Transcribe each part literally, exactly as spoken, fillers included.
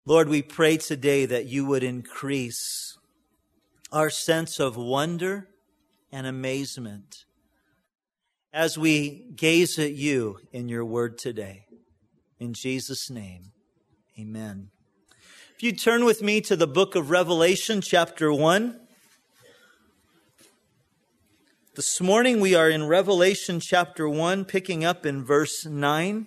Lord, we pray today that you would increase our sense of wonder and amazement as we gaze at you in your word today. In Jesus' name, amen. If you turn with me to the book of Revelation, chapter one. This morning we are in Revelation chapter one, picking up in verse nine.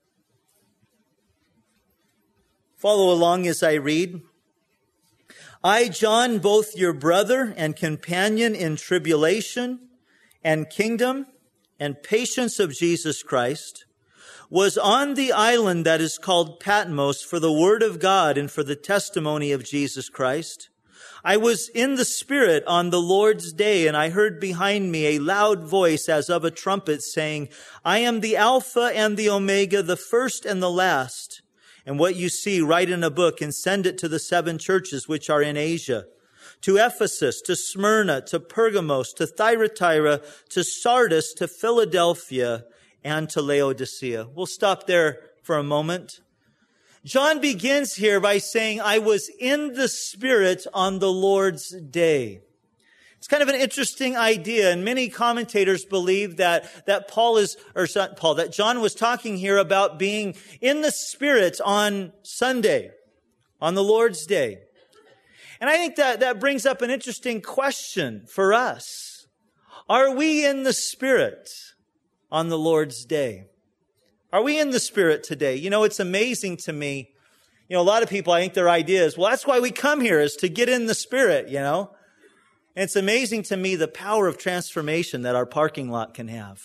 Follow along as I read. I, John, both your brother and companion in tribulation and kingdom and patience of Jesus Christ, was on the island that is called Patmos for the word of God and for the testimony of Jesus Christ. I was in the Spirit on the Lord's day, and I heard behind me a loud voice as of a trumpet saying, I am the Alpha and the Omega, the first and the last. And what you see, write in a book and send it to the seven churches which are in Asia, to Ephesus, to Smyrna, to Pergamos, to Thyatira, to Sardis, to Philadelphia, and to Laodicea. We'll stop there for a moment. John begins here by saying, I was in the Spirit on the Lord's day. It's kind of an interesting idea, and many commentators believe that, that Paul is, or not Paul, that John was talking here about being in the Spirit on Sunday, on the Lord's day. And I think that, that brings up an interesting question for us. Are we in the Spirit on the Lord's day? Are we in the Spirit today? You know, it's amazing to me. You know, a lot of people, I think their idea is, well, that's why we come here, is to get in the Spirit, you know. And it's amazing to me the power of transformation that our parking lot can have.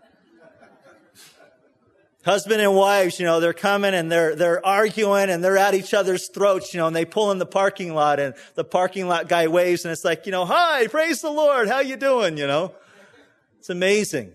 Husband and wives, you know, they're coming and they're they're arguing and they're at each other's throats, you know, and they pull in the parking lot and the parking lot guy waves and it's like, you know, hi, praise the Lord, how you doing, you know? It's amazing.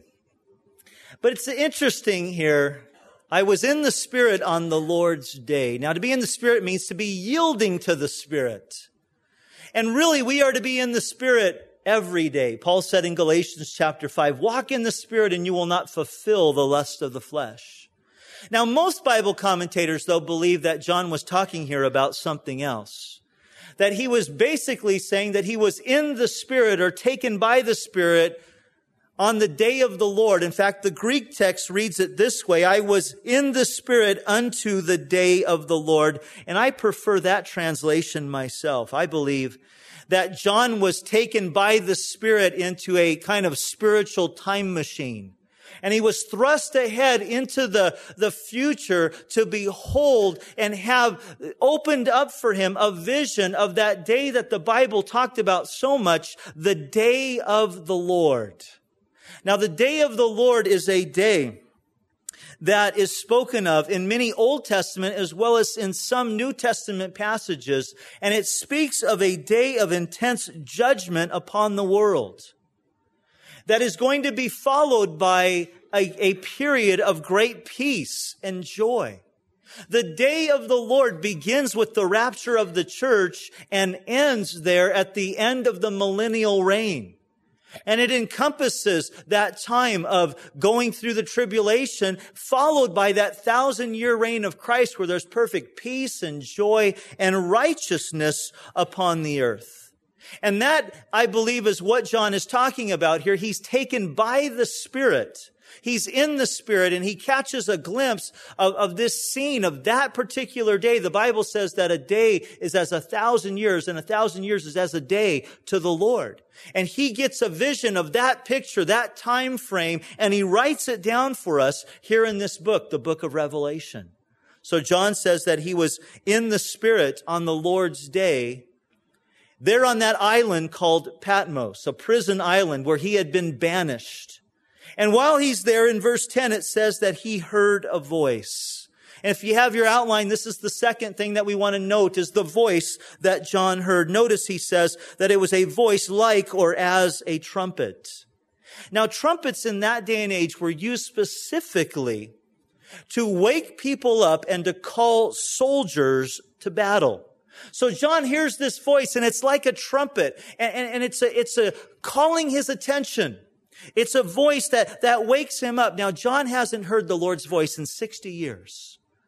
But it's interesting here. I was in the Spirit on the Lord's day. Now, to be in the Spirit means to be yielding to the Spirit. And really, we are to be in the Spirit every day. Paul said in Galatians chapter five, walk in the Spirit and you will not fulfill the lust of the flesh. Now, most Bible commentators, though, believe that John was talking here about something else. That he was basically saying that he was in the Spirit or taken by the Spirit on the day of the Lord. In fact, the Greek text reads it this way, I was in the Spirit unto the day of the Lord. And I prefer that translation myself. I believe that John was taken by the Spirit into a kind of spiritual time machine. And he was thrust ahead into the, the future to behold and have opened up for him a vision of that day that the Bible talked about so much, the day of the Lord. Now, the day of the Lord is a day that is spoken of in many Old Testament as well as in some New Testament passages, and it speaks of a day of intense judgment upon the world that is going to be followed by a, a period of great peace and joy. The day of the Lord begins with the rapture of the church and ends there at the end of the millennial reign. And it encompasses that time of going through the tribulation, followed by that thousand-year reign of Christ where there's perfect peace and joy and righteousness upon the earth. And that, I believe, is what John is talking about here. He's taken by the Spirit. He's in the Spirit and he catches a glimpse of, of this scene of that particular day. The Bible says that a day is as a thousand years and a thousand years is as a day to the Lord. And he gets a vision of that picture, that time frame, and he writes it down for us here in this book, the book of Revelation. So John says that he was in the Spirit on the Lord's day, there on that island called Patmos, a prison island where he had been banished. And while he's there, in verse ten, it says that he heard a voice. And if you have your outline, this is the second thing that we want to note is the voice that John heard. Notice he says that it was a voice like or as a trumpet. Now, trumpets in that day and age were used specifically to wake people up and to call soldiers to battle. So John hears this voice and it's like a trumpet and, and, and it's a, it's a calling his attention. It's a voice that, that wakes him up. Now, John hasn't heard the Lord's voice in sixty years.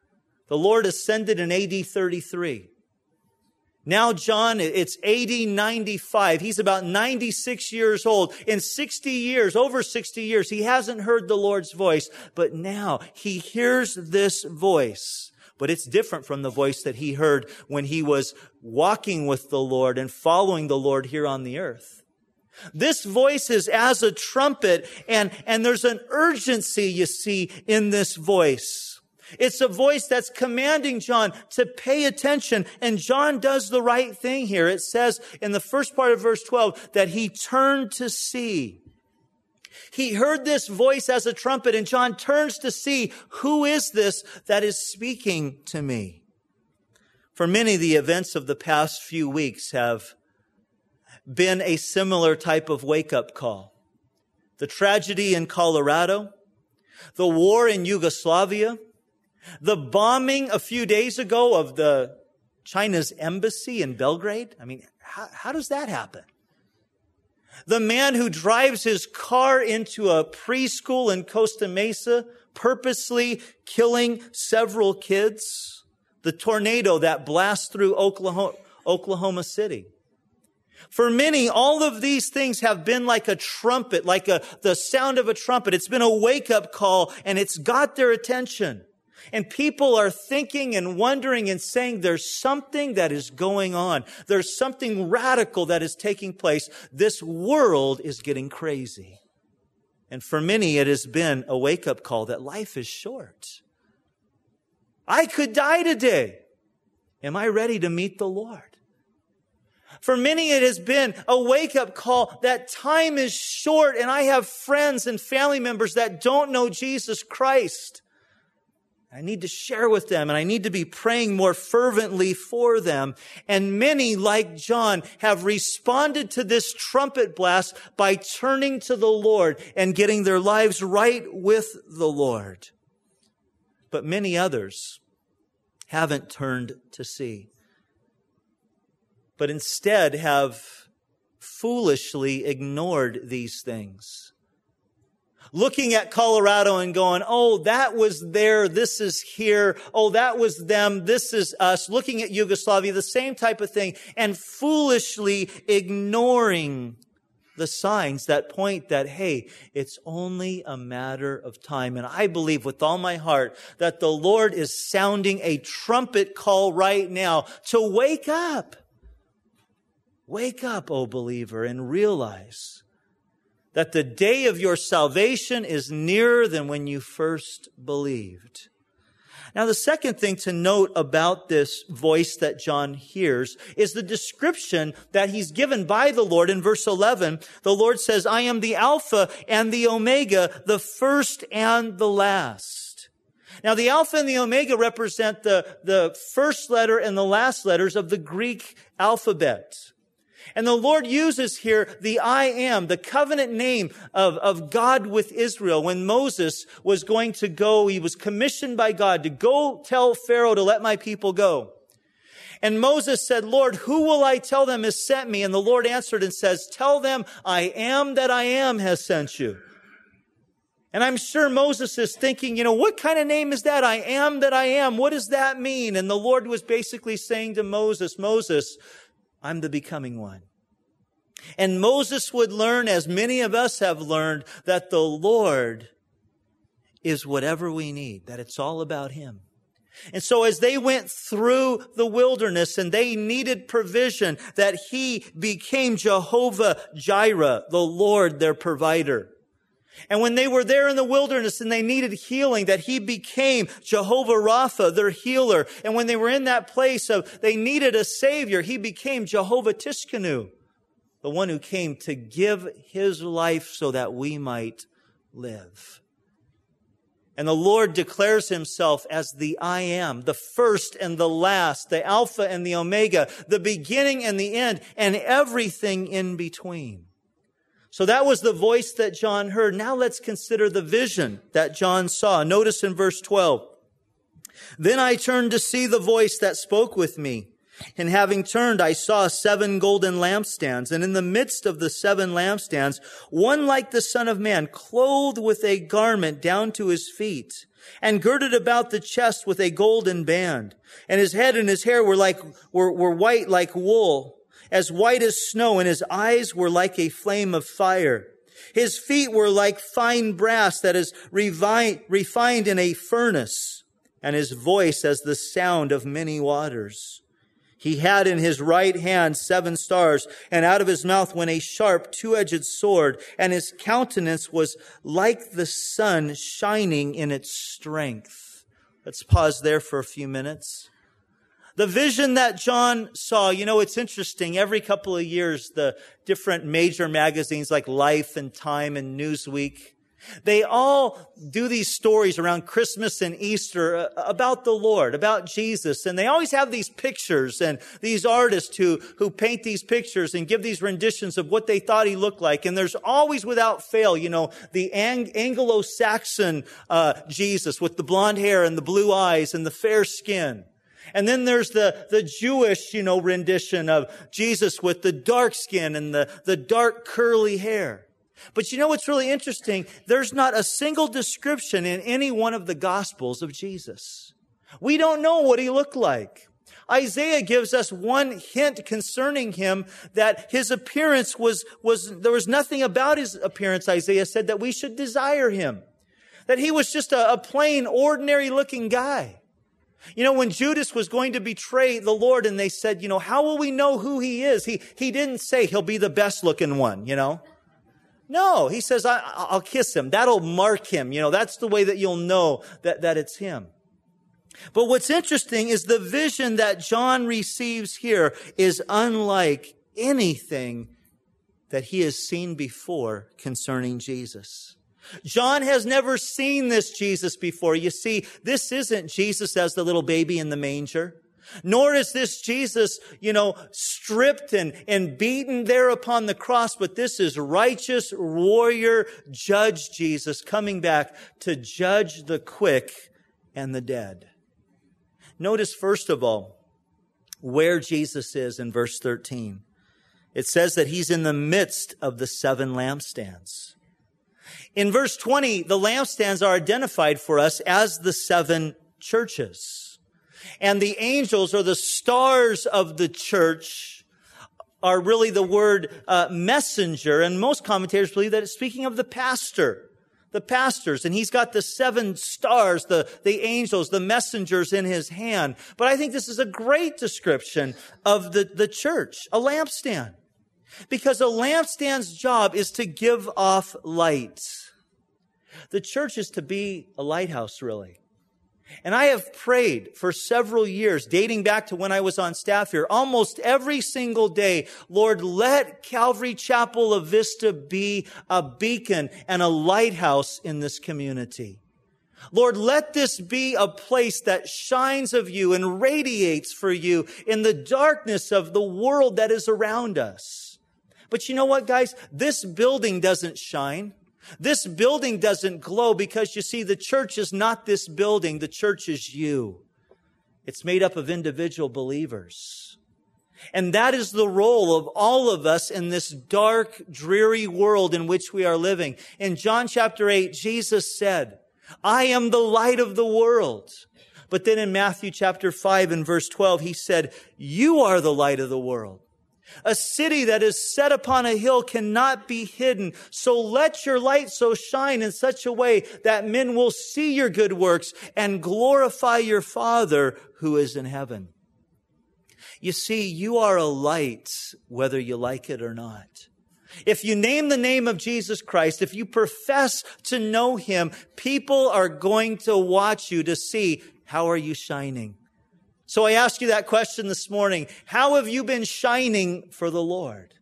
The Lord ascended in A D thirty-three. Now John, it's A D ninety-five. He's about ninety-six years old. In sixty years, over sixty years, he hasn't heard the Lord's voice. But now he hears this voice. But it's different from the voice that he heard when he was walking with the Lord and following the Lord here on the earth. This voice is as a trumpet, and, and there's an urgency, you see, in this voice. It's a voice that's commanding John to pay attention, and John does the right thing here. It says in the first part of verse twelve that he turned to see. He heard this voice as a trumpet, and John turns to see, who is this that is speaking to me? For many, the events of the past few weeks have been a similar type of wake-up call. The tragedy in Colorado, the war in Yugoslavia, the bombing a few days ago of the China's embassy in Belgrade. I mean, how, how does that happen? The man who drives his car into a preschool in Costa Mesa, purposely killing several kids. The tornado that blasts through Oklahoma, Oklahoma City. For many, all of these things have been like a trumpet, like a, the sound of a trumpet. It's been a wake-up call, and it's got their attention. And people are thinking and wondering and saying there's something that is going on. There's something radical that is taking place. This world is getting crazy. And for many, it has been a wake-up call that life is short. I could die today. Am I ready to meet the Lord? For many, it has been a wake-up call that time is short, and I have friends and family members that don't know Jesus Christ. I need to share with them, and I need to be praying more fervently for them. And many, like John, have responded to this trumpet blast by turning to the Lord and getting their lives right with the Lord. But many others haven't turned to see, but instead have foolishly ignored these things. Looking at Colorado and going, oh, that was there, this is here. Oh, that was them, this is us. Looking at Yugoslavia, the same type of thing. And foolishly ignoring the signs that point that, hey, it's only a matter of time. And I believe with all my heart that the Lord is sounding a trumpet call right now to wake up. Wake up, O believer, and realize that the day of your salvation is nearer than when you first believed. Now, the second thing to note about this voice that John hears is the description that he's given by the Lord. In verse eleven, the Lord says, I am the Alpha and the Omega, the first and the last. Now, the Alpha and the Omega represent the, the first letter and the last letters of the Greek alphabet. And the Lord uses here the I am, the covenant name of, of God with Israel. When Moses was going to go, he was commissioned by God to go tell Pharaoh to let my people go. And Moses said, Lord, who will I tell them has sent me? And the Lord answered and says, tell them I am that I am has sent you. And I'm sure Moses is thinking, you know, what kind of name is that? I am that I am. What does that mean? And the Lord was basically saying to Moses, Moses, I'm the becoming one. And Moses would learn, as many of us have learned, that the Lord is whatever we need, that it's all about Him. And so as they went through the wilderness and they needed provision, that He became Jehovah Jireh, the Lord, their provider. And when they were there in the wilderness and they needed healing, that He became Jehovah Rapha, their healer. And when they were in that place of they needed a Savior, He became Jehovah Tiskanu, the one who came to give His life so that we might live. And the Lord declares Himself as the I am, the first and the last, the Alpha and the Omega, the beginning and the end, and everything in between. So that was the voice that John heard. Now let's consider the vision that John saw. Notice in verse twelve. Then I turned to see the voice that spoke with me. And having turned, I saw seven golden lampstands, and in the midst of the seven lampstands, one like the Son of Man, clothed with a garment down to his feet, and girded about the chest with a golden band. And his head and his hair were like, were, were white like wool, as white as snow, and his eyes were like a flame of fire. His feet were like fine brass that is revi- refined in a furnace, and his voice as the sound of many waters. He had in his right hand seven stars, and out of his mouth went a sharp two-edged sword, and his countenance was like the sun shining in its strength. Let's pause there for a few minutes. The vision that John saw, you know, it's interesting. Every couple of years, the different major magazines like Life and Time and Newsweek, they all do these stories around Christmas and Easter about the Lord, about Jesus. And they always have these pictures and these artists who, who paint these pictures and give these renditions of what they thought he looked like. And there's always, without fail, you know, the Ang- Anglo-Saxon uh, Jesus with the blonde hair and the blue eyes and the fair skin. And then there's the, the Jewish, you know, rendition of Jesus with the dark skin and the, the dark curly hair. But you know what's really interesting? There's not a single description in any one of the Gospels of Jesus. We don't know what he looked like. Isaiah gives us one hint concerning him, that his appearance was, was, there was nothing about his appearance, Isaiah said, that we should desire him. That he was just a, a plain, ordinary looking guy. You know, when Judas was going to betray the Lord and they said, you know, how will we know who he is? He, he didn't say he'll be the best looking one, you know. No, he says, I, I'll kiss him. That'll mark him. You know, that's the way that you'll know that, that it's him. But what's interesting is the vision that John receives here is unlike anything that he has seen before concerning Jesus. John has never seen this Jesus before. You see, this isn't Jesus as the little baby in the manger. Nor is this Jesus, you know, stripped and, and beaten there upon the cross, but this is righteous warrior judge Jesus coming back to judge the quick and the dead. Notice, first of all, where Jesus is in verse thirteen. It says that he's in the midst of the seven lampstands. In verse twenty, the lampstands are identified for us as the seven churches. And the angels, or the stars of the church, are really the word uh, messenger. And most commentators believe that it's speaking of the pastor, the pastors. And he's got the seven stars, the, the angels, the messengers in his hand. But I think this is a great description of the, the church, a lampstand. Because a lampstand's job is to give off light. The church is to be a lighthouse, really. And I have prayed for several years, dating back to when I was on staff here, almost every single day, Lord, let Calvary Chapel of Vista be a beacon and a lighthouse in this community. Lord, let this be a place that shines of you and radiates for you in the darkness of the world that is around us. But you know what, guys? This building doesn't shine. This building doesn't glow because, you see, the church is not this building. The church is you. It's made up of individual believers. And that is the role of all of us in this dark, dreary world in which we are living. In John chapter eight, Jesus said, I am the light of the world. But then in Matthew chapter five and verse twelve, he said, you are the light of the world. A city that is set upon a hill cannot be hidden. So let your light so shine in such a way that men will see your good works and glorify your Father who is in heaven. You see, you are a light whether you like it or not. If you name the name of Jesus Christ, if you profess to know him, people are going to watch you to see, how are you shining? So I ask you that question this morning. How have you been shining for the Lord?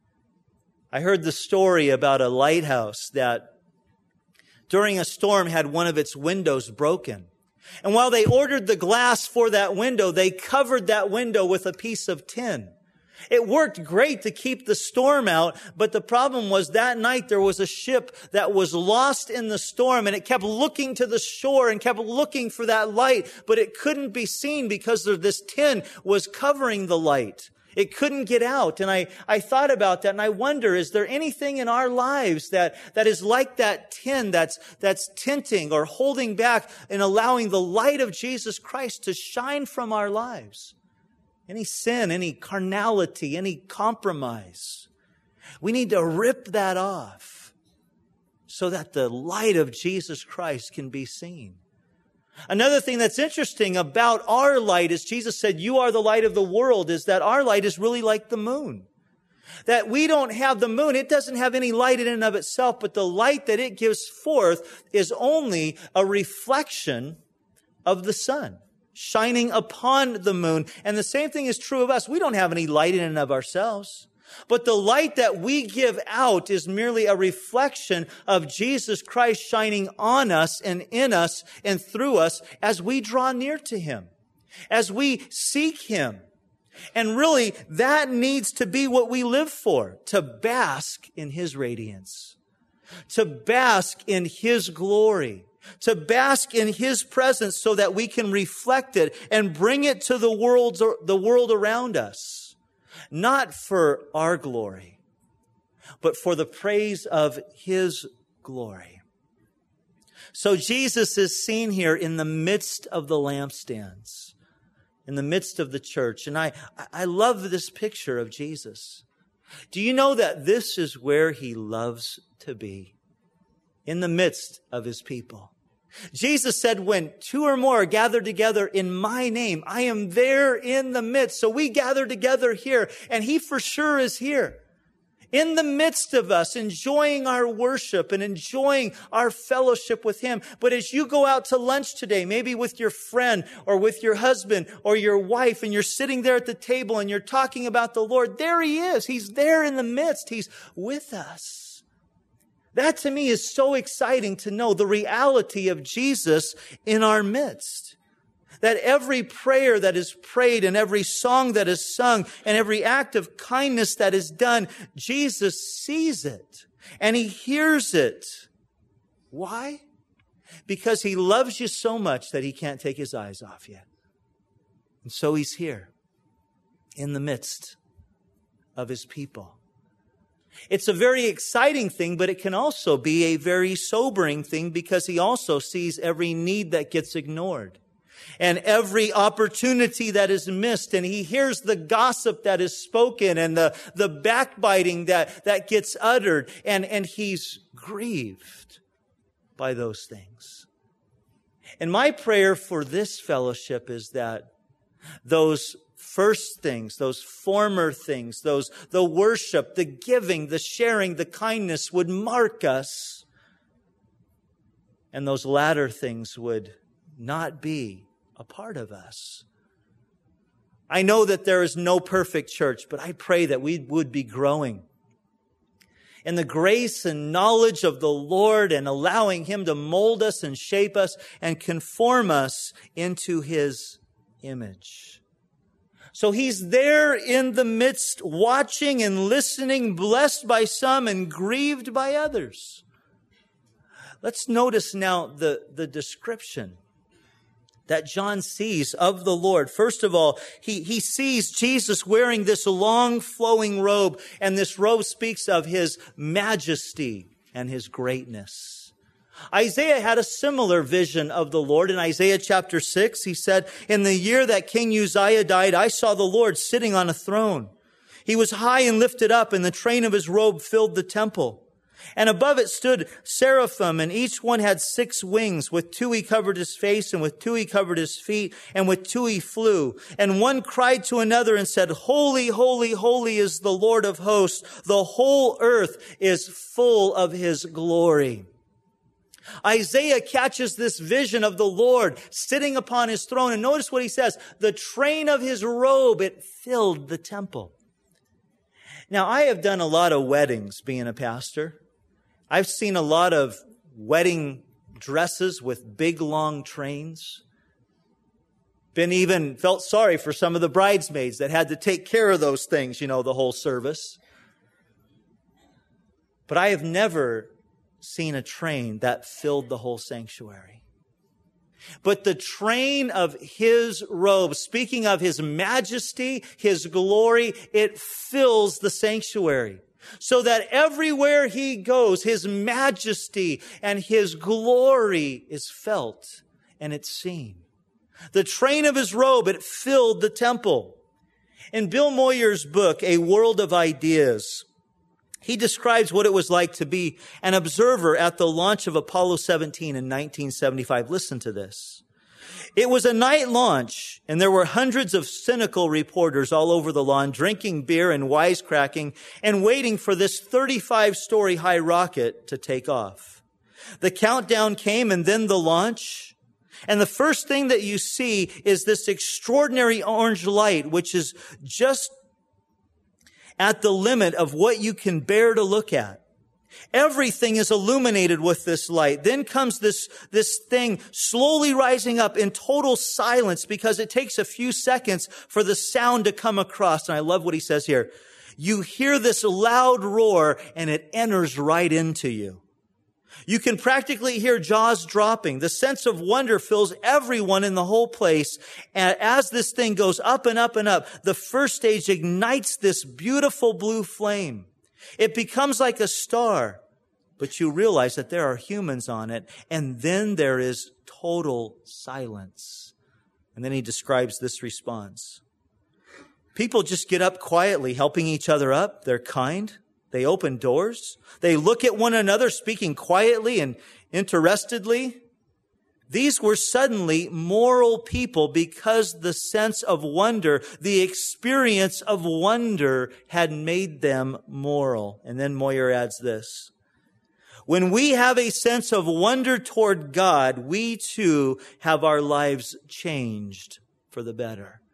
I heard the story about a lighthouse that during a storm had one of its windows broken. And while they ordered the glass for that window, they covered that window with a piece of tin. It worked great to keep the storm out, but the problem was that night there was a ship that was lost in the storm, and it kept looking to the shore and kept looking for that light, but it couldn't be seen because this tin was covering the light. It couldn't get out. And I, I thought about that, and I wonder, is there anything in our lives that, that is like that tin that's, that's tinting or holding back and allowing the light of Jesus Christ to shine from our lives? Any sin, any carnality, any compromise. We need to rip that off so that the light of Jesus Christ can be seen. Another thing that's interesting about our light is Jesus said, you are the light of the world, is that our light is really like the moon. That we don't have the moon. It doesn't have any light in and of itself, but the light that it gives forth is only a reflection of the sun, shining upon the moon. And the same thing is true of us. We don't have any light in and of ourselves. But the light that we give out is merely a reflection of Jesus Christ shining on us and in us and through us as we draw near to Him, as we seek Him. And really, that needs to be what we live for, to bask in His radiance, to bask in His glory, to bask in His presence so that we can reflect it and bring it to the world, the world around us. Not for our glory, but for the praise of His glory. So Jesus is seen here in the midst of the lampstands, in the midst of the church. And I, I love this picture of Jesus. Do you know that this is where He loves to be? In the midst of His people. Jesus said, when two or more are gathered together in my name, I am there in the midst. So we gather together here, and He for sure is here. In the midst of us, enjoying our worship and enjoying our fellowship with Him. But as you go out to lunch today, maybe with your friend or with your husband or your wife, and you're sitting there at the table and you're talking about the Lord, there He is. He's there in the midst. He's with us. That to me is so exciting to know the reality of Jesus in our midst. That every prayer that is prayed and every song that is sung and every act of kindness that is done, Jesus sees it and He hears it. Why? Because He loves you so much that He can't take His eyes off you. And so He's here in the midst of His people. It's a very exciting thing, but it can also be a very sobering thing because He also sees every need that gets ignored and every opportunity that is missed. And He hears the gossip that is spoken and the, the backbiting that, that gets uttered. And, and He's grieved by those things. And my prayer for this fellowship is that those first things, those former things, those, the worship, the giving, the sharing, the kindness would mark us. And those latter things would not be a part of us. I know that there is no perfect church, but I pray that we would be growing in the grace and knowledge of the Lord and allowing Him to mold us and shape us and conform us into His image. So He's there in the midst, watching and listening, blessed by some and grieved by others. Let's notice now the, the description that John sees of the Lord. First of all, he, he sees Jesus wearing this long flowing robe, and this robe speaks of His majesty and His greatness. Isaiah had a similar vision of the Lord. In Isaiah chapter six, he said, in the year that King Uzziah died, I saw the Lord sitting on a throne. He was high and lifted up, and the train of His robe filled the temple. And above it stood seraphim, and each one had six wings. With two He covered His face, and with two He covered His feet, and with two He flew. And one cried to another and said, Holy, holy, holy is the Lord of hosts. The whole earth is full of His glory. Isaiah catches this vision of the Lord sitting upon His throne. And notice what he says. The train of His robe, it filled the temple. Now, I have done a lot of weddings being a pastor. I've seen a lot of wedding dresses with big, long trains. Ben even felt sorry for some of the bridesmaids that had to take care of those things, you know, the whole service. But I have never seen a train that filled the whole sanctuary. But the train of his robe, speaking of his majesty, his glory, it fills the sanctuary. So that everywhere he goes, his majesty and his glory is felt and it's seen. The train of his robe, it filled the temple. In Bill Moyer's book, A World of Ideas, he describes what it was like to be an observer at the launch of Apollo seventeen in nineteen seventy-five. Listen to this. It was a night launch, and there were hundreds of cynical reporters all over the lawn drinking beer and wisecracking and waiting for this thirty-five story high rocket to take off. The countdown came and then the launch. And the first thing that you see is this extraordinary orange light, which is just at the limit of what you can bear to look at. Everything is illuminated with this light. Then comes this, this thing slowly rising up in total silence because it takes a few seconds for the sound to come across. And I love what he says here. You hear this loud roar and it enters right into you. You can practically hear jaws dropping. The sense of wonder fills everyone in the whole place. And as this thing goes up and up and up, the first stage ignites this beautiful blue flame. It becomes like a star, but you realize that there are humans on it. And then there is total silence. And then he describes this response. People just get up quietly, helping each other up. They're kind. They open doors. They look at one another, speaking quietly and interestedly. These were suddenly moral people because the sense of wonder, the experience of wonder had made them moral. And then Moyer adds this. When we have a sense of wonder toward God, we too have our lives changed for the better.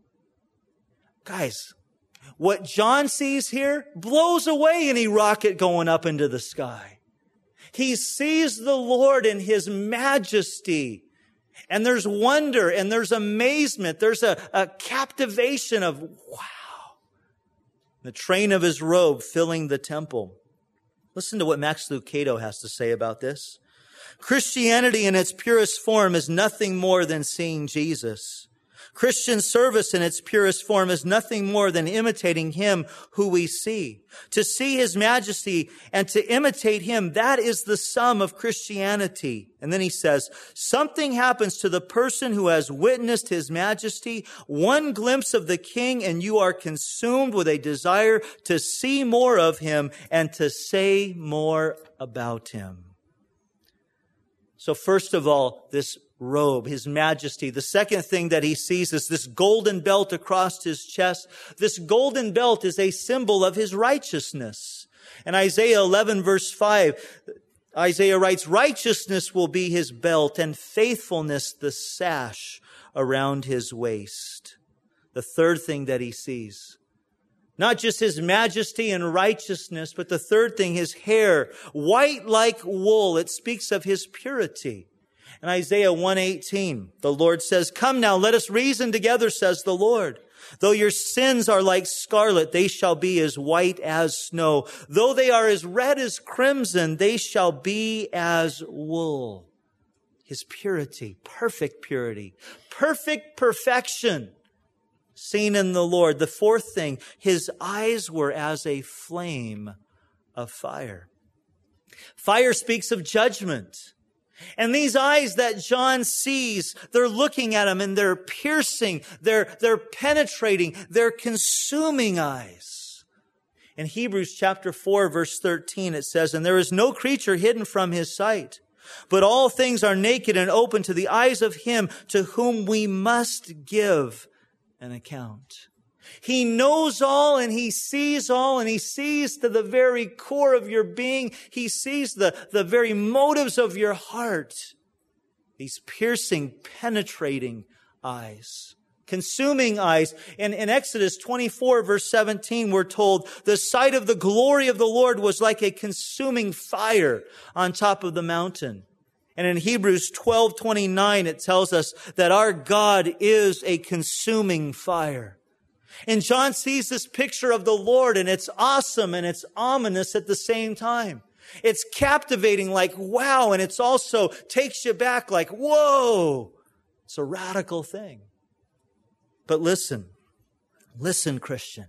Guys, what John sees here blows away any rocket going up into the sky. He sees the Lord in his majesty. And there's wonder and there's amazement. There's a, a captivation of, wow. The train of his robe filling the temple. Listen to what Max Lucado has to say about this. Christianity in its purest form is nothing more than seeing Jesus. Christian service in its purest form is nothing more than imitating him who we see. To see his majesty and to imitate him, that is the sum of Christianity. And then he says, something happens to the person who has witnessed his majesty. One glimpse of the king and you are consumed with a desire to see more of him and to say more about him. So first of all, this robe, his majesty. The second thing that he sees is this golden belt across his chest. This golden belt is a symbol of his righteousness. In Isaiah eleven verse five, Isaiah writes, righteousness will be his belt and faithfulness the sash around his waist. The third thing that he sees, not just his majesty and righteousness, but the third thing, his hair, white like wool. It speaks of his purity. In Isaiah one eighteen, the Lord says, come now, let us reason together, says the Lord. Though your sins are like scarlet, they shall be as white as snow. Though they are as red as crimson, they shall be as wool. His purity, perfect purity, perfect perfection seen in the Lord. The fourth thing, his eyes were as a flame of fire. Fire speaks of judgment. And these eyes that John sees, they're looking at him and they're piercing, they're, they're penetrating, they're consuming eyes. In Hebrews chapter four, verse thirteen, it says, and there is no creature hidden from his sight, but all things are naked and open to the eyes of him to whom we must give an account. He knows all and he sees all and he sees to the very core of your being. He sees the, the very motives of your heart. These piercing, penetrating eyes, consuming eyes. And in Exodus twenty-four, verse seventeen, we're told the sight of the glory of the Lord was like a consuming fire on top of the mountain. And in Hebrews twelve twenty-nine, it tells us that our God is a consuming fire. And John sees this picture of the Lord, and it's awesome and it's ominous at the same time. It's captivating like, wow, and it's also takes you back like, whoa. It's a radical thing. But listen, listen, Christian.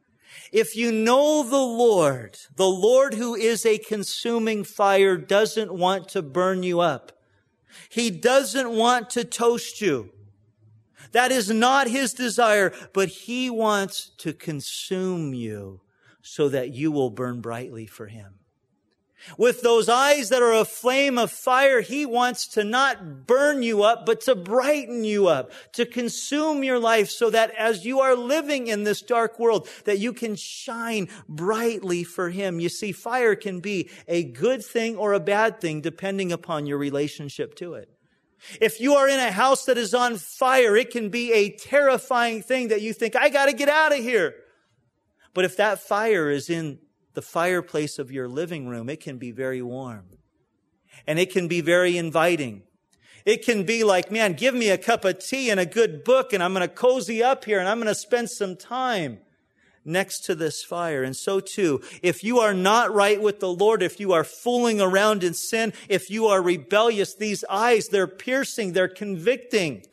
If you know the Lord, the Lord who is a consuming fire doesn't want to burn you up. He doesn't want to toast you. That is not His desire, but He wants to consume you so that you will burn brightly for Him. With those eyes that are a flame of fire, He wants to not burn you up, but to brighten you up, to consume your life so that as you are living in this dark world, that you can shine brightly for Him. You see, fire can be a good thing or a bad thing depending upon your relationship to it. If you are in a house that is on fire, it can be a terrifying thing that you think, I got to get out of here. But if that fire is in the fireplace of your living room, it can be very warm. And it can be very inviting. It can be like, man, give me a cup of tea and a good book, and I'm going to cozy up here, and I'm going to spend some time next to this fire. And so too, if you are not right with the Lord, if you are fooling around in sin, if you are rebellious, these eyes, they're piercing, they're convicting,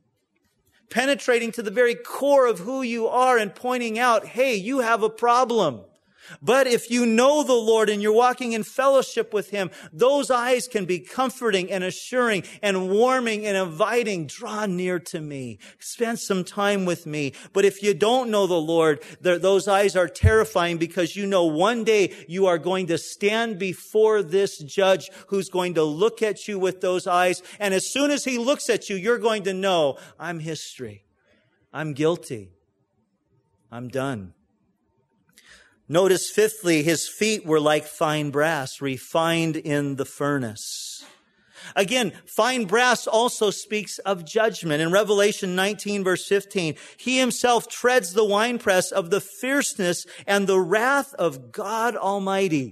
penetrating to the very core of who you are and pointing out, hey, you have a problem. But if you know the Lord and you're walking in fellowship with Him, those eyes can be comforting and assuring and warming and inviting. Draw near to me. Spend some time with me. But if you don't know the Lord, those eyes are terrifying because you know one day you are going to stand before this judge who's going to look at you with those eyes. And as soon as He looks at you, you're going to know, I'm history. I'm guilty. I'm done. Notice fifthly, His feet were like fine brass, refined in the furnace. Again, fine brass also speaks of judgment. In Revelation nineteen, verse fifteen, He Himself treads the winepress of the fierceness and the wrath of God Almighty.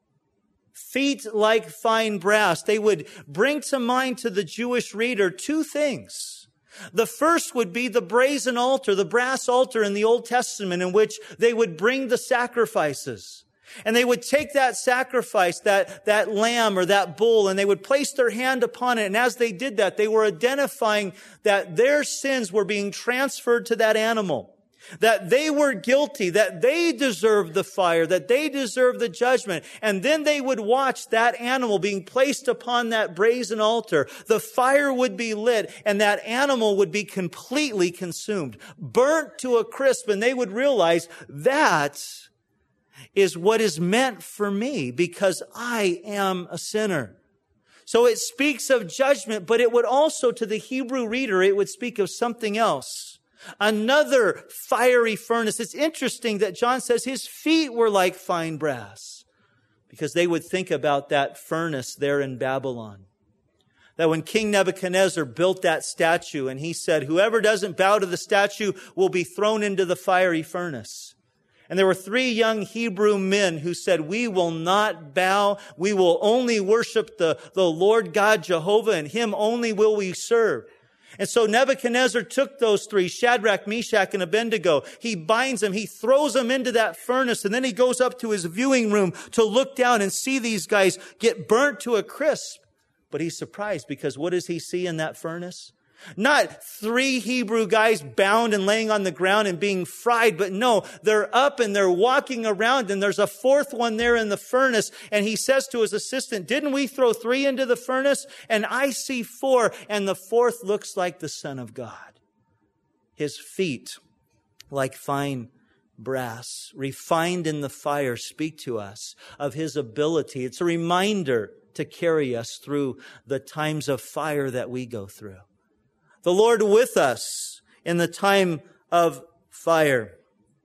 Feet like fine brass. They would bring to mind to the Jewish reader two things. The first would be the brazen altar, the brass altar in the Old Testament in which they would bring the sacrifices. And they would take that sacrifice, that, that lamb or that bull, and they would place their hand upon it. And as they did that, they were identifying that their sins were being transferred to that animal. That they were guilty, that they deserved the fire, that they deserved the judgment. And then they would watch that animal being placed upon that brazen altar. The fire would be lit and that animal would be completely consumed, burnt to a crisp. And they would realize that is what is meant for me because I am a sinner. So it speaks of judgment, but it would also, to the Hebrew reader, it would speak of something else. Another fiery furnace. It's interesting that John says his feet were like fine brass because they would think about that furnace there in Babylon. That when King Nebuchadnezzar built that statue and he said, whoever doesn't bow to the statue will be thrown into the fiery furnace. And there were three young Hebrew men who said, we will not bow. We will only worship the, the Lord God Jehovah, and Him only will we serve. And so Nebuchadnezzar took those three, Shadrach, Meshach, and Abednego. He binds them. He throws them into that furnace. And then he goes up to his viewing room to look down and see these guys get burnt to a crisp. But he's surprised because what does he see in that furnace? Not three Hebrew guys bound and laying on the ground and being fried, but no, they're up and they're walking around, and there's a fourth one there in the furnace. And he says to his assistant, didn't we throw three into the furnace? And I see four, and the fourth looks like the Son of God. His feet like fine brass, refined in the fire, speak to us of His ability. It's a reminder to carry us through the times of fire that we go through. The Lord with us in the time of fire,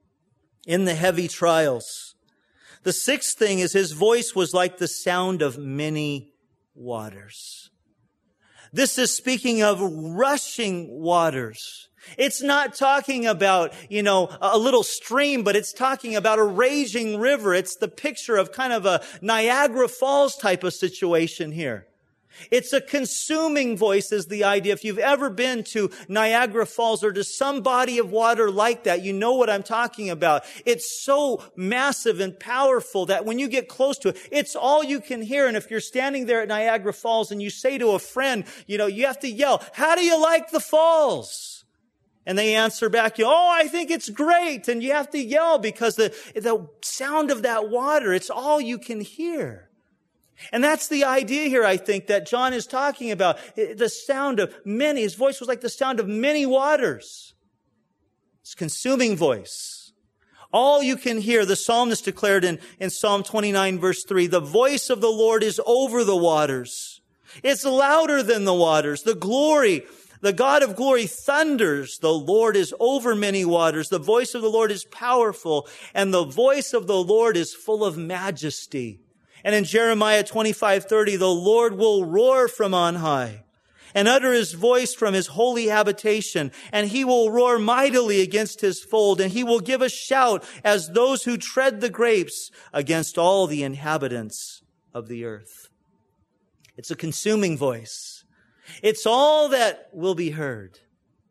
in the heavy trials. The sixth thing is His voice was like the sound of many waters. This is speaking of rushing waters. It's not talking about, you know, a little stream, but it's talking about a raging river. It's the picture of kind of a Niagara Falls type of situation here. It's a consuming voice is the idea. If you've ever been to Niagara Falls or to some body of water like that, you know what I'm talking about. It's so massive and powerful that when you get close to it, it's all you can hear. And if you're standing there at Niagara Falls and you say to a friend, you know, you have to yell, "How do you like the falls?" And they answer back, "Oh, I think it's great." And you have to yell because the, the sound of that water, it's all you can hear. And that's the idea here, I think, that John is talking about. The sound of many. His voice was like the sound of many waters. It's a consuming voice. All you can hear, the psalmist declared in, in Psalm twenty-nine, verse three, "The voice of the Lord is over the waters. It's louder than the waters. The glory, the God of glory thunders. The Lord is over many waters. The voice of the Lord is powerful, and the voice of the Lord is full of majesty." And in Jeremiah twenty-five thirty, "The Lord will roar from on high and utter his voice from his holy habitation. And he will roar mightily against his fold. And he will give a shout as those who tread the grapes against all the inhabitants of the earth." It's a consuming voice. It's all that will be heard.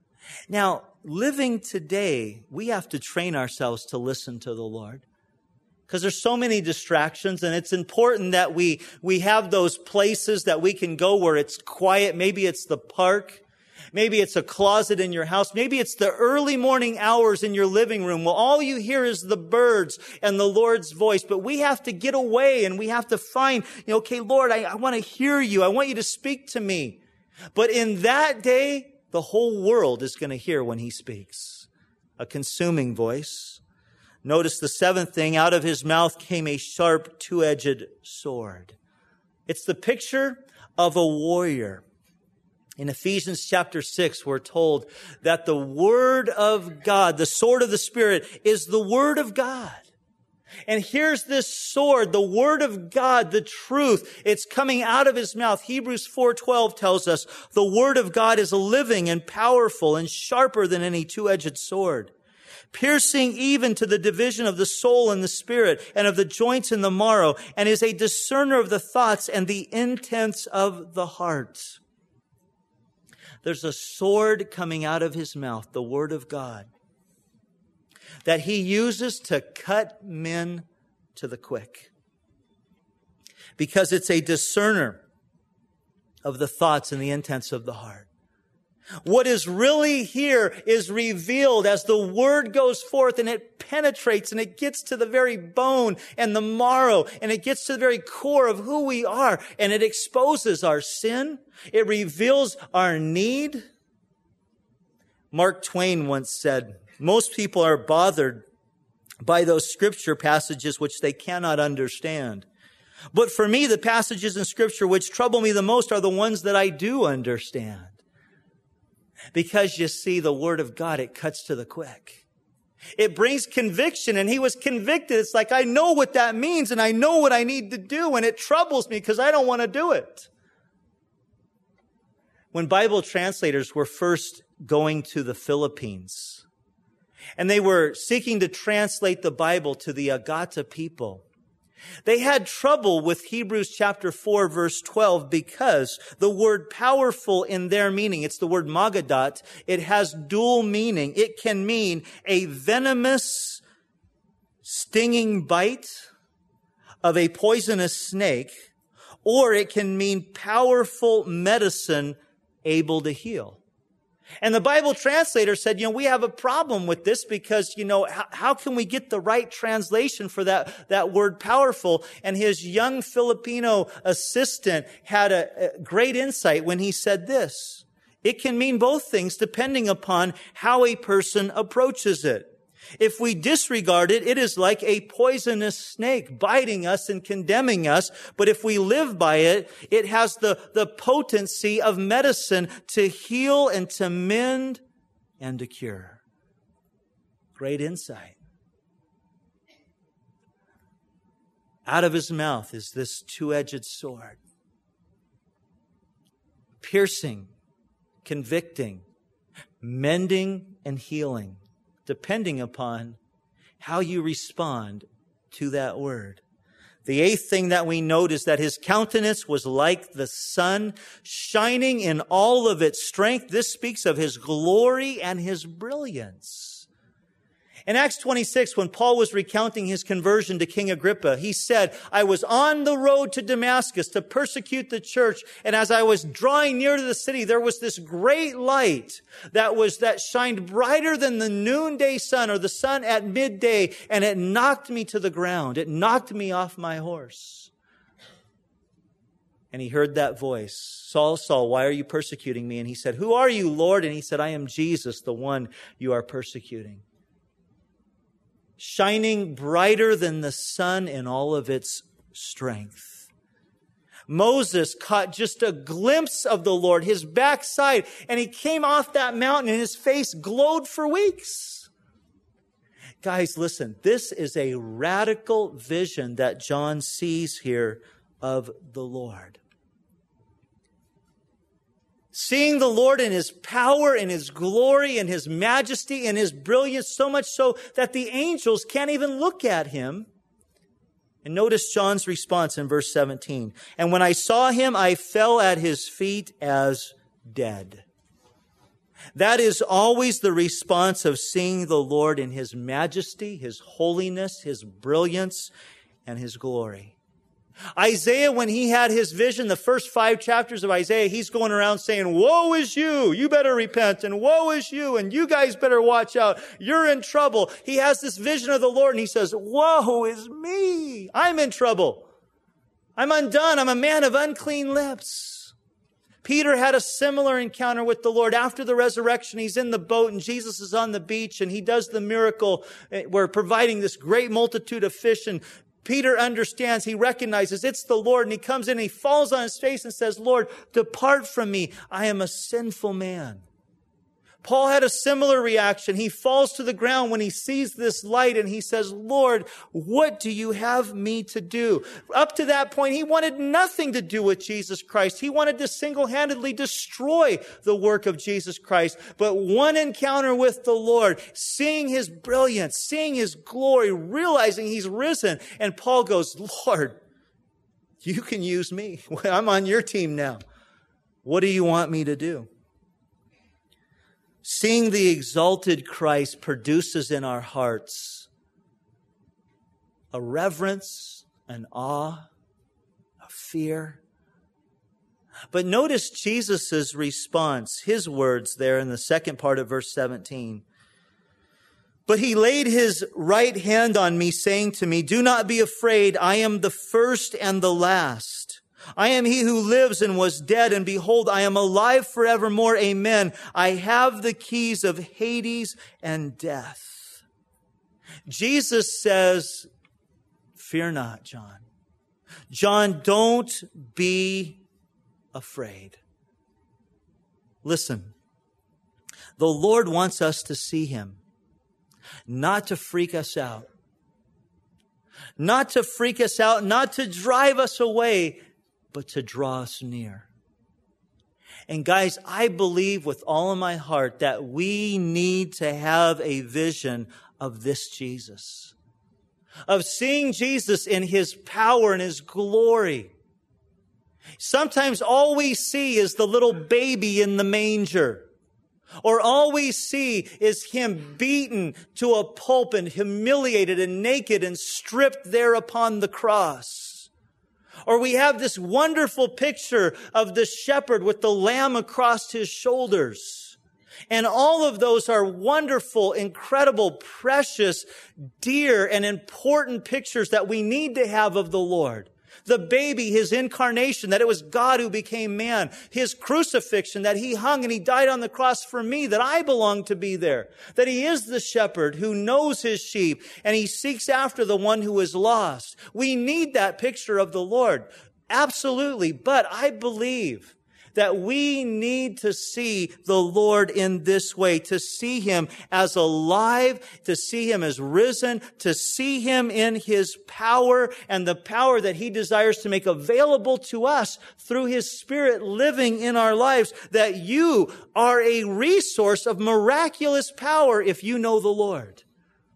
Now, living today, we have to train ourselves to listen to the Lord. Because there's so many distractions, and it's important that we, we have those places that we can go where it's quiet. Maybe it's the park. Maybe it's a closet in your house. Maybe it's the early morning hours in your living room. Well, all you hear is the birds and the Lord's voice. But we have to get away and we have to find, you know, okay, Lord, I, I want to hear you. I want you to speak to me. But in that day, the whole world is going to hear when he speaks. A consuming voice. Notice the seventh thing, out of his mouth came a sharp two-edged sword. It's the picture of a warrior. In Ephesians chapter six, we're told that the word of God, the sword of the Spirit, is the word of God. And here's this sword, the word of God, the truth. It's coming out of his mouth. Hebrews four twelve tells us the word of God is living and powerful and sharper than any two-edged sword, piercing even to the division of the soul and the spirit and of the joints and the marrow, and is a discerner of the thoughts and the intents of the heart. There's a sword coming out of his mouth, the word of God, that he uses to cut men to the quick. Because it's a discerner of the thoughts and the intents of the heart. What is really here is revealed as the word goes forth, and it penetrates and it gets to the very bone and the marrow, and it gets to the very core of who we are, and it exposes our sin. It reveals our need. Mark Twain once said, "Most people are bothered by those scripture passages which they cannot understand. But for me, the passages in scripture which trouble me the most are the ones that I do understand." Because you see, the word of God, it cuts to the quick. It brings conviction, and he was convicted. It's like, I know what that means, and I know what I need to do, and it troubles me because I don't want to do it. When Bible translators were first going to the Philippines, and they were seeking to translate the Bible to the Agata people, they had trouble with Hebrews chapter four, verse twelve, because the word powerful in their meaning, it's the word magadat, it has dual meaning. It can mean a venomous, stinging bite of a poisonous snake, or it can mean powerful medicine able to heal. And the Bible translator said, you know, we have a problem with this because, you know, how, how can we get the right translation for that, that word powerful? And his young Filipino assistant had a, a great insight when he said this: it can mean both things depending upon how a person approaches it. If we disregard it, it is like a poisonous snake biting us and condemning us. But if we live by it, it has the, the potency of medicine to heal and to mend and to cure. Great insight. Out of his mouth is this two-edged sword, piercing, convicting, mending, and healing, depending upon how you respond to that word. The eighth thing that we note is that his countenance was like the sun, shining in all of its strength. This speaks of his glory and his brilliance. In Acts twenty-six, when Paul was recounting his conversion to King Agrippa, he said, I was on the road to Damascus to persecute the church. And as I was drawing near to the city, there was this great light that was, that shined brighter than the noonday sun or the sun at midday. And it knocked me to the ground. It knocked me off my horse. And he heard that voice, Saul, Saul, why are you persecuting me? And he said, who are you, Lord? And he said, I am Jesus, the one you are persecuting. Shining brighter than the sun in all of its strength. Moses caught just a glimpse of the Lord, his backside, and he came off that mountain and his face glowed for weeks. Guys, listen, this is a radical vision that John sees here of the Lord. Seeing the Lord in his power and his glory and his majesty and his brilliance, so much so that the angels can't even look at him. And notice John's response in verse seventeen. And when I saw him, I fell at his feet as dead. That is always the response of seeing the Lord in his majesty, his holiness, his brilliance, and his glory. Isaiah, when he had his vision, the first five chapters of Isaiah, he's going around saying, woe is you, you better repent, and woe is you, and you guys better watch out, you're in trouble. He has this vision of the Lord, and he says, woe is me, I'm in trouble. I'm undone, I'm a man of unclean lips. Peter had a similar encounter with the Lord. After the resurrection, he's in the boat, and Jesus is on the beach, and he does the miracle where providing this great multitude of fish, and Peter understands, he recognizes it's the Lord, and he comes in and he falls on his face and says, Lord, depart from me. I am a sinful man. Paul had a similar reaction. He falls to the ground when he sees this light and he says, Lord, what do you have me to do? Up to that point, he wanted nothing to do with Jesus Christ. He wanted to single-handedly destroy the work of Jesus Christ. But one encounter with the Lord, seeing his brilliance, seeing his glory, realizing he's risen. And Paul goes, Lord, you can use me. I'm on your team now. What do you want me to do? Seeing the exalted Christ produces in our hearts a reverence, an awe, a fear. But notice Jesus' response, his words there in the second part of verse seventeen. But he laid his right hand on me, saying to me, do not be afraid. I am the first and the last. I am he who lives and was dead, and behold, I am alive forevermore. Amen. I have the keys of Hades and death. Jesus says, fear not, John. John, don't be afraid. Listen, the Lord wants us to see him, not to freak us out, not to freak us out, not to drive us away, but to draw us near. And guys, I believe with all of my heart that we need to have a vision of this Jesus, of seeing Jesus in his power and his glory. Sometimes all we see is the little baby in the manger, or all we see is him beaten to a pulp and humiliated and naked and stripped there upon the cross. Or we have this wonderful picture of the shepherd with the lamb across his shoulders. And all of those are wonderful, incredible, precious, dear, and important pictures that we need to have of the Lord. The baby, his incarnation, that it was God who became man. His crucifixion, that he hung and he died on the cross for me, that I belong to be there. That he is the shepherd who knows his sheep and he seeks after the one who is lost. We need that picture of the Lord. Absolutely. But I believe that we need to see the Lord in this way, to see him as alive, to see him as risen, to see him in his power and the power that he desires to make available to us through his Spirit living in our lives, that you are a resource of miraculous power if you know the Lord.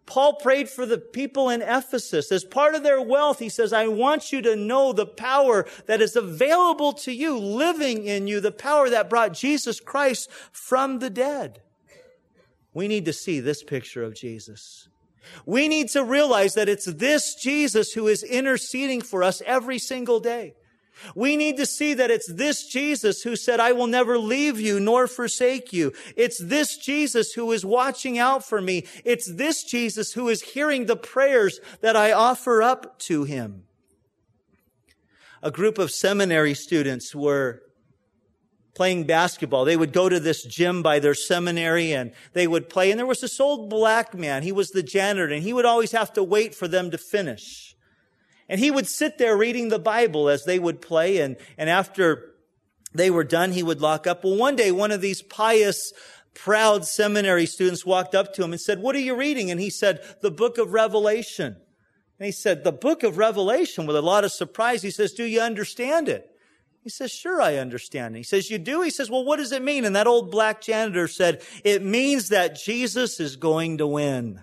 Paul prayed for the people in Ephesus. As part of their wealth, he says, I want you to know the power that is available to you, living in you, the power that brought Jesus Christ from the dead. We need to see this picture of Jesus. We need to realize that it's this Jesus who is interceding for us every single day. We need to see that it's this Jesus who said, I will never leave you nor forsake you. It's this Jesus who is watching out for me. It's this Jesus who is hearing the prayers that I offer up to him. A group of seminary students were playing basketball. They would go to this gym by their seminary and they would play. And there was this old black man. He was the janitor and he would always have to wait for them to finish. And he would sit there reading the Bible as they would play. And, and after they were done, he would lock up. Well, one day, one of these pious, proud seminary students walked up to him and said, what are you reading? And he said, the book of Revelation. And he said, the book of Revelation, with a lot of surprise. He says, do you understand it? He says, sure, I understand it. He says, you do? He says, well, what does it mean? And that old black janitor said, it means that Jesus is going to win.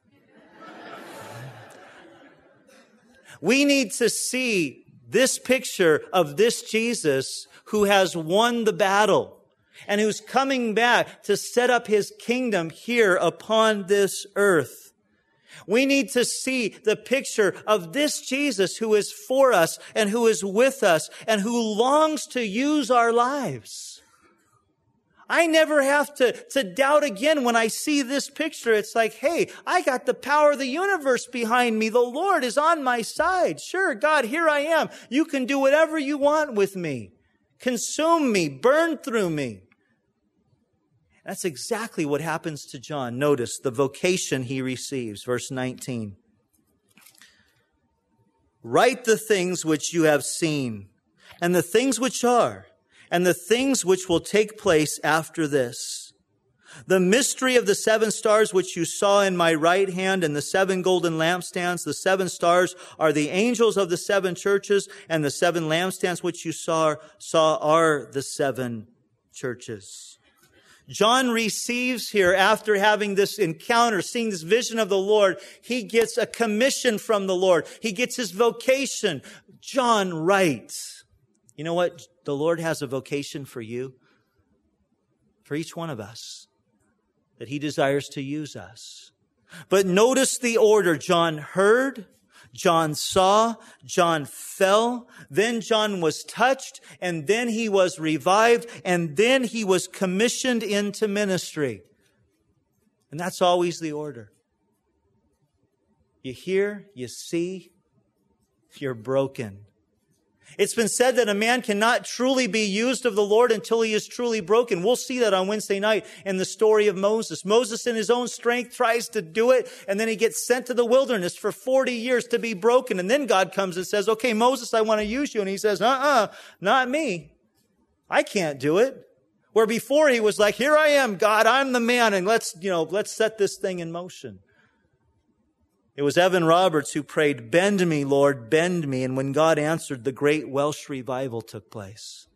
We need to see this picture of this Jesus who has won the battle and who's coming back to set up his kingdom here upon this earth. We need to see the picture of this Jesus who is for us and who is with us and who longs to use our lives. I never have to, to doubt again when I see this picture. It's like, hey, I got the power of the universe behind me. The Lord is on my side. Sure, God, here I am. You can do whatever you want with me. Consume me, burn through me. That's exactly what happens to John. Notice the vocation he receives. Verse nineteen. Write the things which you have seen, and the things which are, and the things which will take place after this. The mystery of the seven stars which you saw in my right hand and the seven golden lampstands. The seven stars are the angels of the seven churches, and the seven lampstands which you saw, saw are the seven churches. John receives here, after having this encounter, seeing this vision of the Lord, he gets a commission from the Lord. He gets his vocation. John writes. You know what? The Lord has a vocation for you, for each one of us, that he desires to use us. But notice the order. John heard, John saw, John fell, then John was touched, and then he was revived, and then he was commissioned into ministry. And that's always the order. You hear, you see, you're broken. It's been said that a man cannot truly be used of the Lord until he is truly broken. We'll see that on Wednesday night in the story of Moses. Moses in his own strength tries to do it, and then he gets sent to the wilderness for forty years to be broken. And then God comes and says, okay, Moses, I want to use you. And he says, uh-uh, not me. I can't do it. Where before he was like, here I am, God, I'm the man, and let's, you know, let's set this thing in motion. It was Evan Roberts who prayed, bend me, Lord, bend me. And when God answered, the great Welsh revival took place.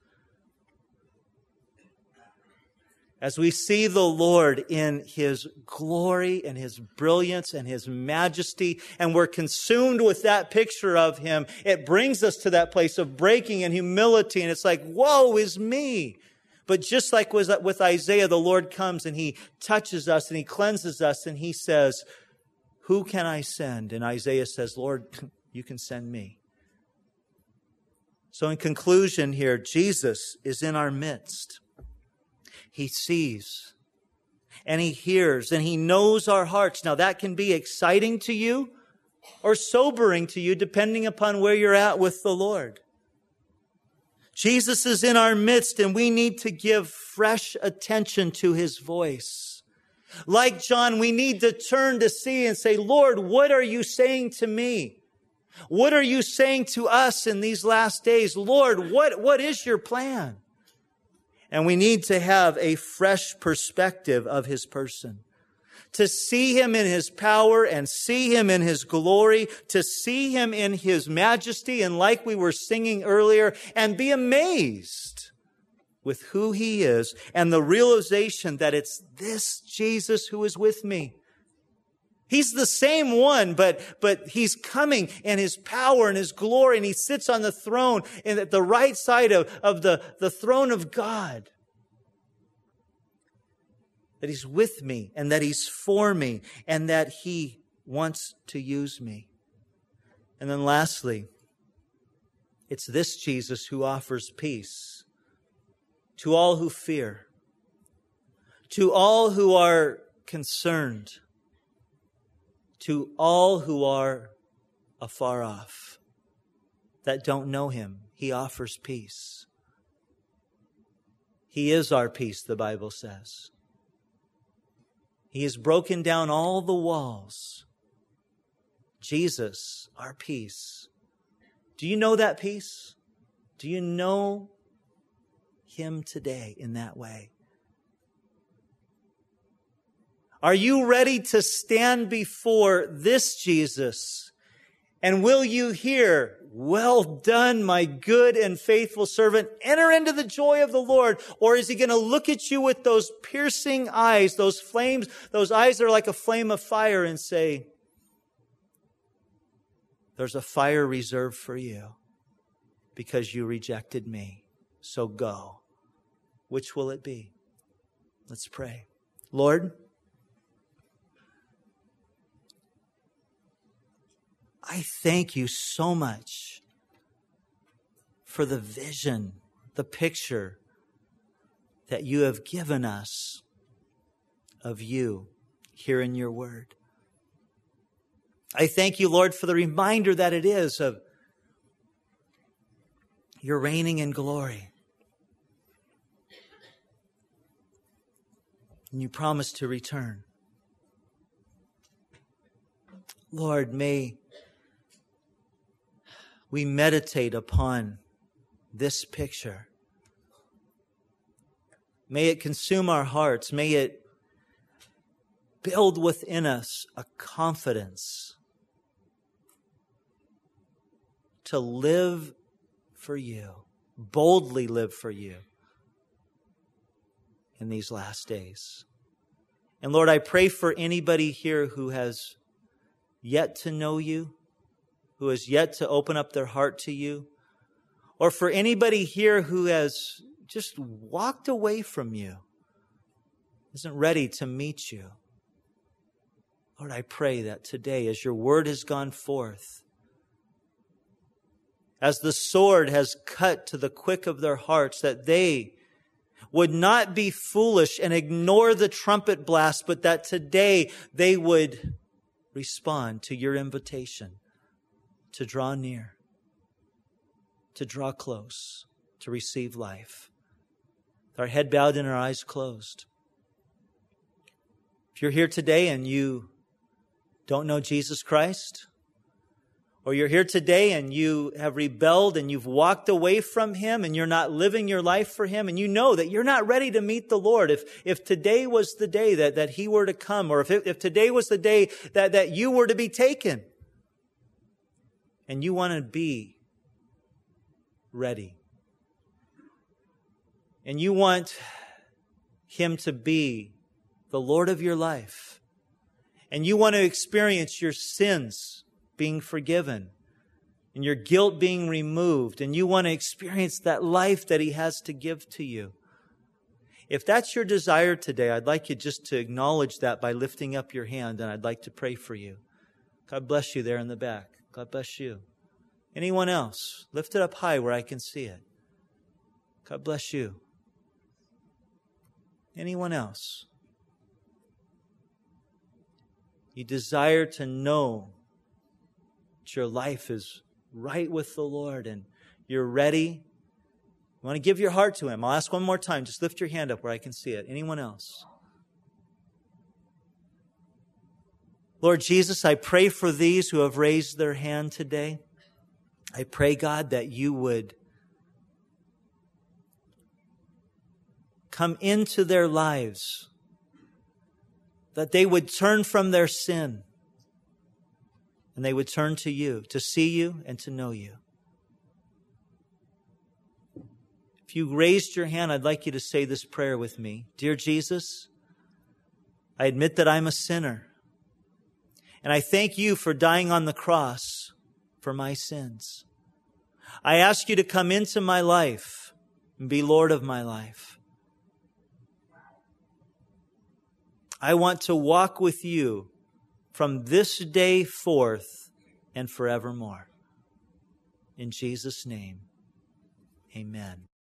As we see the Lord in his glory and his brilliance and his majesty, and we're consumed with that picture of him, it brings us to that place of breaking and humility. And it's like, woe is me. But just like with Isaiah, the Lord comes and he touches us and he cleanses us and he says, who can I send? And Isaiah says, Lord, you can send me. So in conclusion here, Jesus is in our midst. He sees and he hears and he knows our hearts. Now that can be exciting to you or sobering to you, depending upon where you're at with the Lord. Jesus is in our midst, and we need to give fresh attention to his voice. Like John, we need to turn to see and say, Lord, what are you saying to me? What are you saying to us in these last days? Lord, what, what is your plan? And we need to have a fresh perspective of his person. To see him in his power and see him in his glory, to see him in his majesty, and like we were singing earlier, and be amazed with who he is and the realization that it's this Jesus who is with me. He's the same one, but, but He's coming in His power and His glory, and He sits on the throne and at the right side of, of the, the throne of God. That He's with me and that He's for me and that He wants to use me. And then lastly, it's this Jesus who offers peace to all who fear, to all who are concerned, to all who are afar off, that don't know Him. He offers peace. He is our peace, the Bible says. He has broken down all the walls. Jesus, our peace. Do you know that peace? Do you know Him today in that way? Are you ready to stand before this Jesus? And will you hear, "Well done, my good and faithful servant. Enter into the joy of the Lord"? Or is He going to look at you with those piercing eyes, those flames, those eyes that are like a flame of fire, and say, "There's a fire reserved for you because you rejected me. So go." Which will it be? Let's pray. Lord, I thank You so much for the vision, the picture that You have given us of You here in Your Word. I thank You, Lord, for the reminder that it is of You're reigning in glory. And You promise to return. Lord, may we meditate upon this picture. May it consume our hearts. May it build within us a confidence to live for You, boldly live for You in these last days. And Lord, I pray for anybody here who has yet to know You, who has yet to open up their heart to You, or for anybody here who has just walked away from You, isn't ready to meet You. Lord, I pray that today, as Your word has gone forth, as the sword has cut to the quick of their hearts, that they would not be foolish and ignore the trumpet blast, but that today they would respond to Your invitation to draw near, to draw close, to receive life. With our head bowed and our eyes closed. If you're here today and you don't know Jesus Christ, or you're here today and you have rebelled and you've walked away from Him and you're not living your life for Him, and you know that you're not ready to meet the Lord, if, if today was the day that, that He were to come, or if, it, if today was the day that, that you were to be taken, and you want to be ready, and you want Him to be the Lord of your life, and you want to experience your sins being forgiven and your guilt being removed, and you want to experience that life that He has to give to you. If that's your desire today, I'd like you just to acknowledge that by lifting up your hand, and I'd like to pray for you. God bless you there in the back. God bless you. Anyone else? Lift it up high where I can see it. God bless you. Anyone else? You desire to know that your life is right with the Lord and you're ready. You want to give your heart to Him. I'll ask one more time. Just lift your hand up where I can see it. Anyone else? Lord Jesus, I pray for these who have raised their hand today. I pray, God, that You would come into their lives, that they would turn from their sin and they would turn to You, to see You and to know You. If you raised your hand, I'd like you to say this prayer with me. Dear Jesus, I admit that I'm a sinner. And I thank you for dying on the cross for my sins. I ask you to come into my life and be Lord of my life. I want to walk with you from this day forth and forevermore. In Jesus' name, amen.